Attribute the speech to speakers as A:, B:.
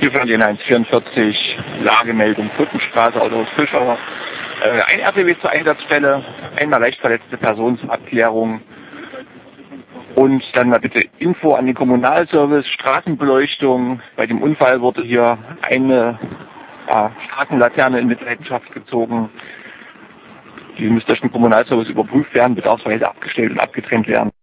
A: Hier von den 144, Lagemeldung Brückenstraße, Autohaus Fischer. Ein RTW zur Einsatzstelle, einmal leicht verletzte Person zur Abklärung. Und dann mal bitte Info an den Kommunalservice, Straßenbeleuchtung. Bei dem Unfall wurde hier eine Straßenlaterne in Mitleidenschaft gezogen. Die müsste durch den Kommunalservice überprüft werden, bedarfsweise abgestellt und abgetrennt werden.